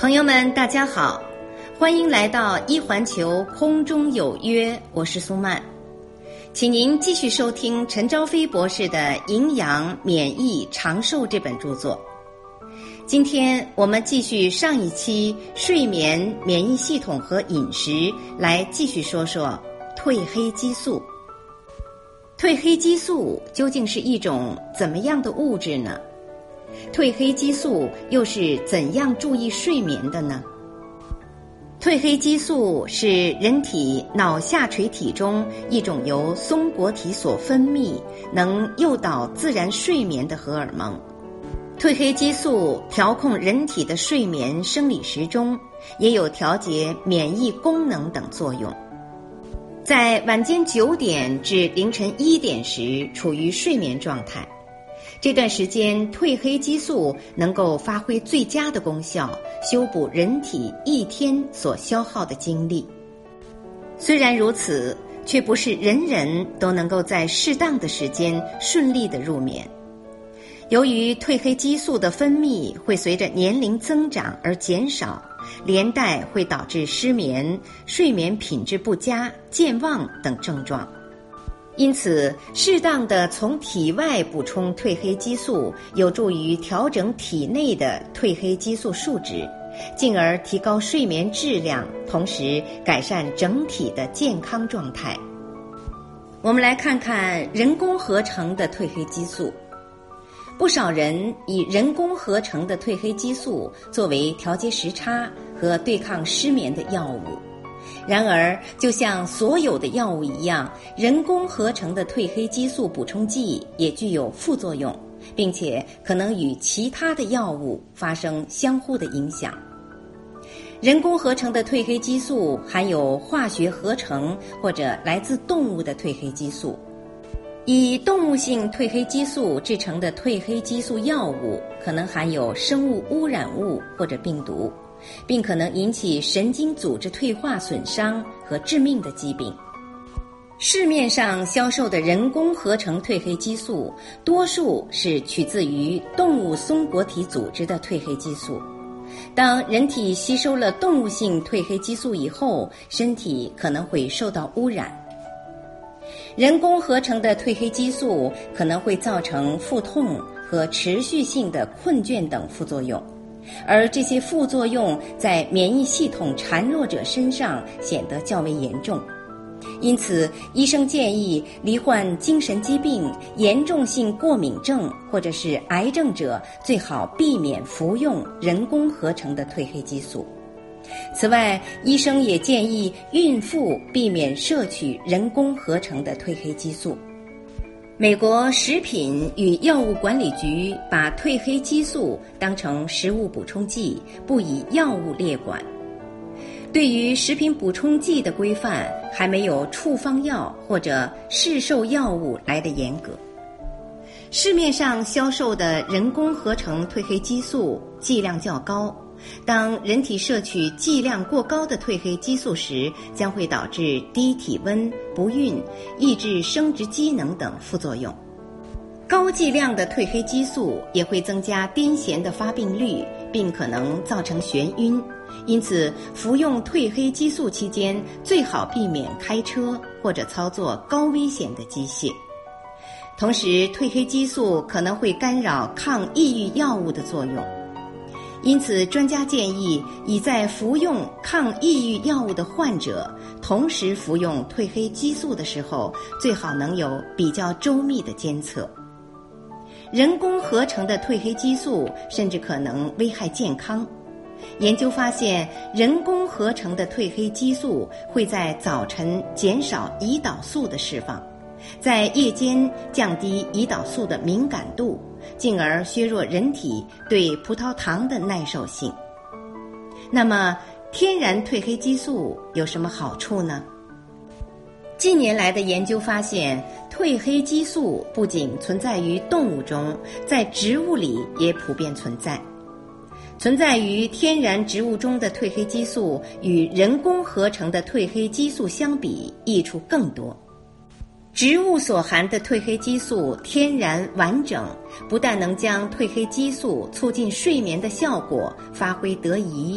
朋友们大家好，欢迎来到一环球空中有约，我是苏曼，请您继续收听陈朝飞博士的《营养、免疫、长寿》这本著作。今天我们继续上一期睡眠、免疫系统和饮食，来继续说说褪黑激素。褪黑激素究竟是一种怎么样的物质呢？褪黑激素又是怎样注意睡眠的呢？褪黑激素是人体脑下垂体中一种由松果体所分泌，能诱导自然睡眠的荷尔蒙。褪黑激素调控人体的睡眠生理时钟，也有调节免疫功能等作用。在晚间9点至凌晨1点时处于睡眠状态，这段时间褪黑激素能够发挥最佳的功效，修补人体一天所消耗的精力。虽然如此，却不是人人都能够在适当的时间顺利的入眠。由于褪黑激素的分泌会随着年龄增长而减少，连带会导致失眠、睡眠品质不佳、健忘等症状。因此，适当的从体外补充褪黑激素，有助于调整体内的褪黑激素数值，进而提高睡眠质量，同时改善整体的健康状态。我们来看看人工合成的褪黑激素。不少人以人工合成的褪黑激素作为调节时差和对抗失眠的药物。然而，就像所有的药物一样，人工合成的褪黑激素补充剂也具有副作用，并且可能与其他的药物发生相互的影响。人工合成的褪黑激素含有化学合成或者来自动物的褪黑激素。以动物性褪黑激素制成的褪黑激素药物可能含有生物污染物或者病毒，并可能引起神经组织退化损伤和致命的疾病。市面上销售的人工合成褪黑激素，多数是取自于动物松果体组织的褪黑激素。当人体吸收了动物性褪黑激素以后，身体可能会受到污染。人工合成的褪黑激素可能会造成腹痛和持续性的困倦等副作用，而这些副作用在免疫系统孱弱者身上显得较为严重。因此，医生建议罹患精神疾病、严重性过敏症或者是癌症者最好避免服用人工合成的褪黑激素。此外，医生也建议孕妇避免摄取人工合成的褪黑激素。美国食品与药物管理局把褪黑激素当成食物补充剂，不以药物列管。对于食品补充剂的规范，还没有处方药或者市售药物来得严格。市面上销售的人工合成褪黑激素剂量较高，当人体摄取剂量过高的褪黑激素时，将会导致低体温、不孕、抑制生殖机能等副作用。高剂量的褪黑激素也会增加癫痫的发病率，并可能造成眩晕。因此，服用褪黑激素期间，最好避免开车或者操作高危险的机械。同时，褪黑激素可能会干扰抗抑郁药物的作用。因此，专家建议已在服用抗抑郁药物的患者同时服用褪黑激素的时候，最好能有比较周密的监测。人工合成的褪黑激素甚至可能危害健康。研究发现，人工合成的褪黑激素会在早晨减少胰岛素的释放，在夜间降低胰岛素的敏感度，进而削弱人体对葡萄糖的耐受性。那么，天然褪黑激素有什么好处呢？近年来的研究发现，褪黑激素不仅存在于动物中，在植物里也普遍存在。存在于天然植物中的褪黑激素与人工合成的褪黑激素相比，益处更多。植物所含的褪黑激素天然完整，不但能将褪黑激素促进睡眠的效果发挥得宜，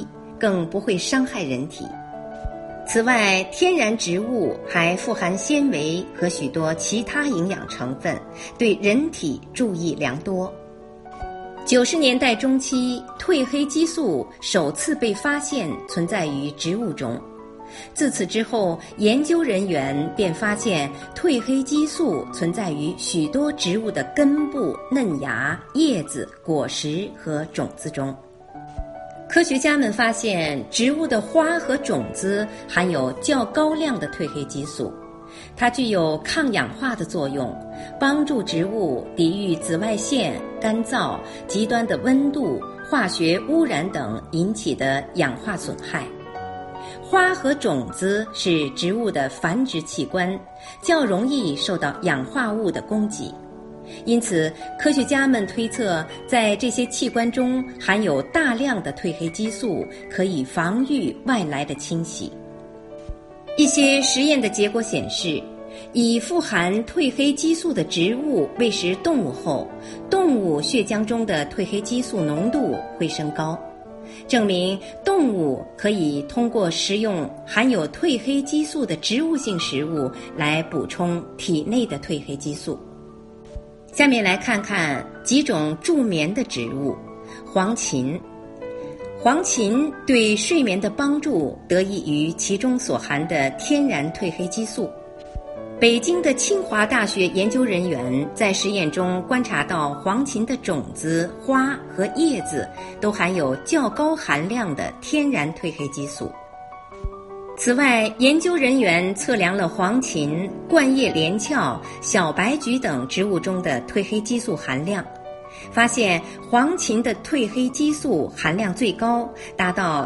更不会伤害人体。此外，天然植物还富含纤维和许多其他营养成分，对人体注意良多。90年代中期，褪黑激素首次被发现存在于植物中。自此之后，研究人员便发现褪黑激素存在于许多植物的根部、嫩芽、叶子、果实和种子中。科学家们发现，植物的花和种子含有较高量的褪黑激素，它具有抗氧化的作用，帮助植物抵御紫外线、干燥、极端的温度、化学污染等引起的氧化损害。花和种子是植物的繁殖器官，较容易受到氧化物的攻击。因此，科学家们推测，在这些器官中含有大量的褪黑激素，可以防御外来的侵袭。一些实验的结果显示，以富含褪黑激素的植物喂食动物后，动物血浆中的褪黑激素浓度会升高，证明动物可以通过食用含有褪黑激素的植物性食物来补充体内的褪黑激素。下面来看看几种助眠的植物。黄芩。黄芩对睡眠的帮助得益于其中所含的天然褪黑激素。北京的清华大学研究人员在实验中观察到，黄芩的种子、花和叶子都含有较高含量的天然褪黑激素。此外，研究人员测量了黄芩、冠叶连翘、小白菊等植物中的褪黑激素含量，发现黄芩的褪黑激素含量最高，达到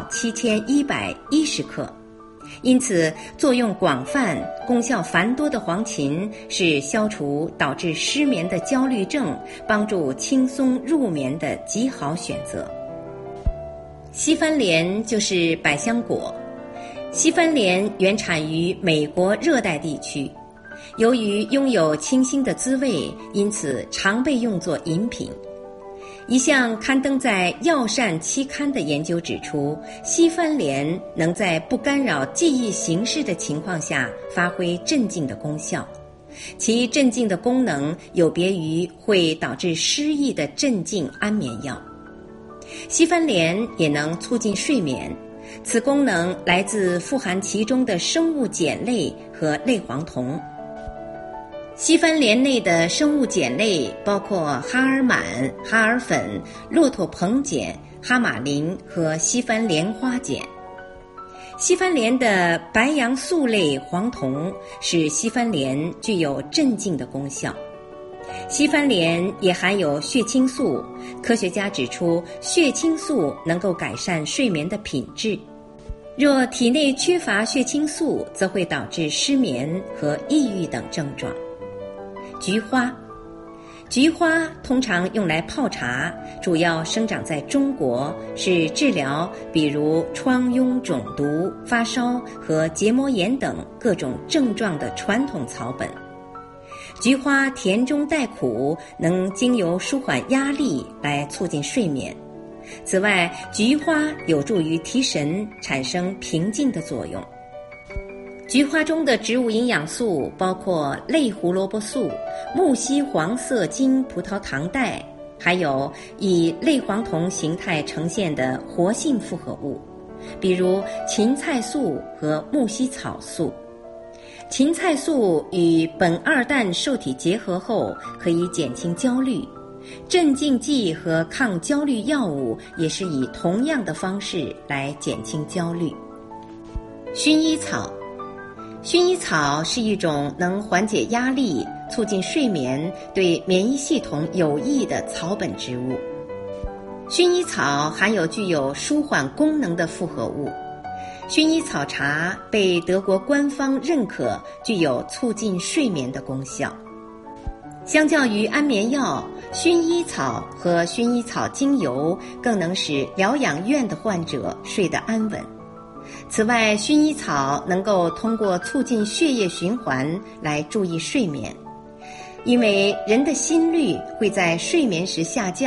7110克。因此，作用广泛、功效繁多的黄芩是消除导致失眠的焦虑症、帮助轻松入眠的极好选择。西番莲就是百香果。西番莲原产于美国热带地区，由于拥有清新的滋味，因此常被用作饮品。一项刊登在《药膳》期刊的研究指出，西番莲能在不干扰记忆形式的情况下发挥镇静的功效，其镇静的功能有别于会导致失忆的镇静安眠药。西番莲也能促进睡眠，此功能来自富含其中的生物碱类和类黄酮。西番莲内的生物碱类包括哈尔满、哈尔粉、骆驼硼碱、哈马林和西番莲花碱。西番莲的白杨素类黄酮使西番莲具有镇静的功效。西番莲也含有血清素，科学家指出，血清素能够改善睡眠的品质。若体内缺乏血清素，则会导致失眠和抑郁等症状。菊花。菊花通常用来泡茶，主要生长在中国，是治疗比如疮痈、肿毒、发烧和结膜炎等各种症状的传统草本。菊花甜中带苦，能经由舒缓压力来促进睡眠。此外，菊花有助于提神，产生平静的作用。菊花中的植物营养素包括类胡萝卜素、木樨黄色金葡萄糖苷，还有以类黄酮形态呈现的活性复合物，比如芹菜素和木樨草素。芹菜素与苯二氮受体结合后，可以减轻焦虑。镇静剂和抗焦虑药物也是以同样的方式来减轻焦虑。薰衣草。薰衣草是一种能缓解压力、促进睡眠、对免疫系统有益的草本植物。薰衣草含有具有舒缓功能的复合物。薰衣草茶被德国官方认可具有促进睡眠的功效。相较于安眠药，薰衣草和薰衣草精油更能使疗养院的患者睡得安稳。此外，薰衣草能够通过促进血液循环来注意睡眠。因为人的心率会在睡眠时下降，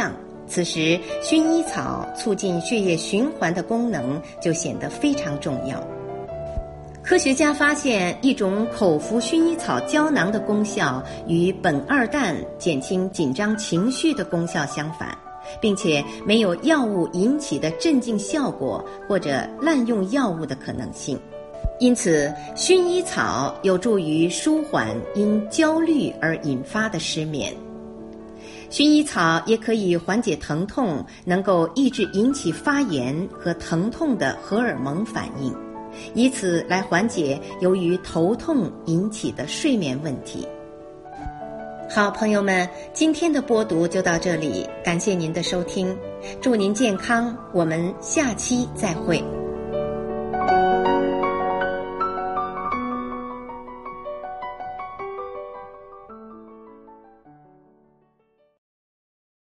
此时薰衣草促进血液循环的功能就显得非常重要。科学家发现，一种口服薰衣草胶囊的功效与苯二氮减轻紧张情绪的功效相反，并且没有药物引起的镇静效果或者滥用药物的可能性。因此，薰衣草有助于舒缓因焦虑而引发的失眠。薰衣草也可以缓解疼痛，能够抑制引起发炎和疼痛的荷尔蒙反应，以此来缓解由于头痛引起的睡眠问题。好，朋友们，今天的播读就到这里，感谢您的收听，祝您健康，我们下期再会。